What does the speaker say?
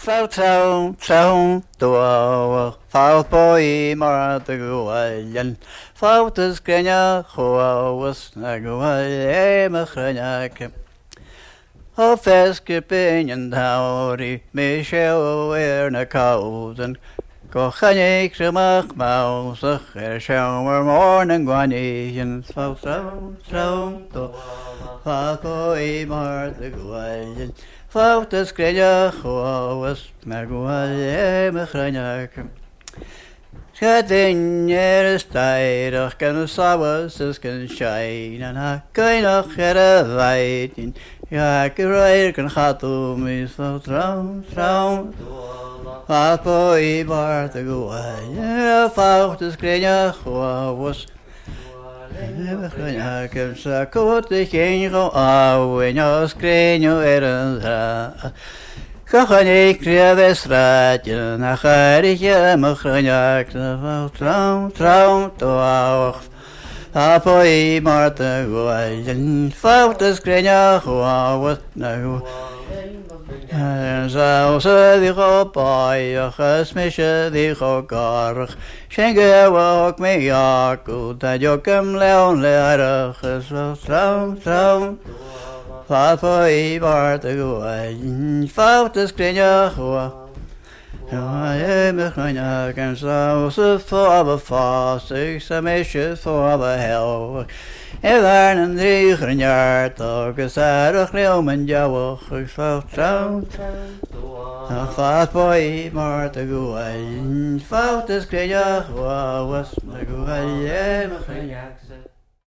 Trâu tua phao boi mar the guayan Fautas grenya huas na guay machranakem O feske pinyan tauri Michel na kausen Kochanik remach mausach shower morning guanian Trâu tua phao boi mar the guayan Fautas grenya huas na guay machranakem Shadin styrach gan sawas as can shine and a kind of lighting. Yakirai can hatu me so drown. Papo bar the guay, fought as grenya was. I can suck the king go when your screen you errands. Kochanik krevetstraatje, na garetje machranaak, trouw toach. Apoi Marta guayan, fautas grenya guawat na gu. En sauce dicho paia, gesmische dicho garg. Schenke wak me jaku, dat jokem leon leerig, trouw. Papo Marta guayan, fautas grenya guawat. I machranaak en sauce voor vast, ik samisje voor hel. En waar een jaar toch gezellig leeuw met jou, ik zou trouw. Vaat boy maar te gooien, fout is kreeg was maar gooien machranaak.